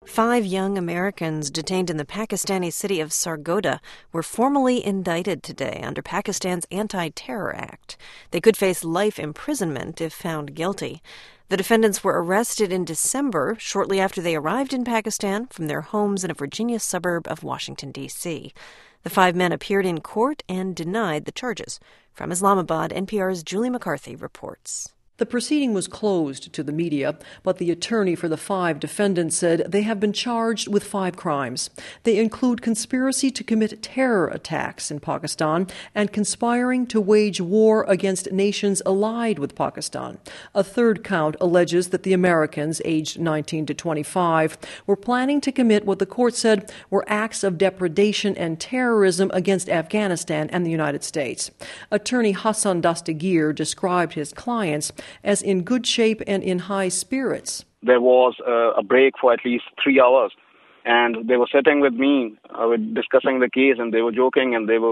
5 young Americans detained in the Pakistani city of Sargodha were formally indicted today under Pakistan's Anti-Terror Act. They could face life imprisonment if found guilty. The defendants were arrested in December, shortly after they arrived in Pakistan from their homes in a Virginia suburb of Washington, D.C. The 5 men appeared in court and denied the charges. From Islamabad, NPR's Julie McCarthy reports. The proceeding was closed to the media, but the attorney for the 5 defendants said they have been charged with 5 crimes. They include conspiracy to commit terror attacks in Pakistan and conspiring to wage war against nations allied with Pakistan. A third count alleges that the Americans, aged 19 to 25, were planning to commit what the court said were acts of depredation and terrorism against Afghanistan and the United States. Attorney Hassan Dastagir described his clients as in good shape and in high spirits. There was a break for at least 3 hours, and they were sitting with me, discussing the case, and they were joking, and they were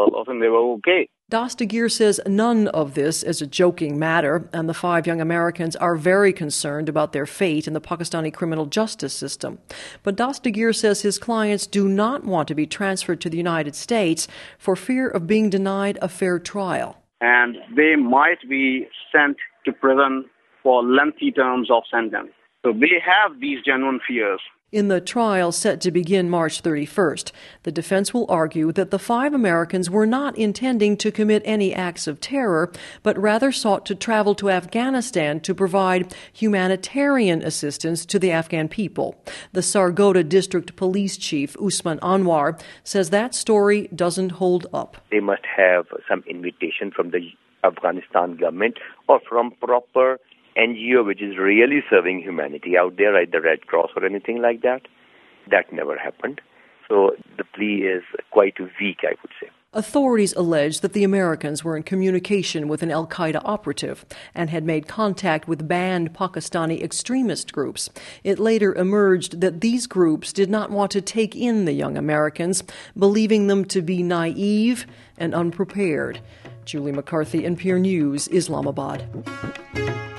okay. Dastagir says none of this is a joking matter, and the 5 young Americans are very concerned about their fate in the Pakistani criminal justice system. But Dastagir says his clients do not want to be transferred to the United States for fear of being denied a fair trial. And they might be sent to prison for lengthy terms of sentence. So they have these genuine fears. In the trial set to begin March 31st, the defense will argue that the 5 Americans were not intending to commit any acts of terror, but rather sought to travel to Afghanistan to provide humanitarian assistance to the Afghan people. The Sargodha District Police Chief, Usman Anwar, says that story doesn't hold up. They must have some invitation from the Afghanistan government or from proper NGO which is really serving humanity out there, like the Red Cross or anything like that. That never happened. So the plea is quite weak, I would say. Authorities allege that the Americans were in communication with an al-Qaeda operative and had made contact with banned Pakistani extremist groups. It later emerged that these groups did not want to take in the young Americans, believing them to be naive and unprepared. Julie McCarthy, NPR News, Islamabad.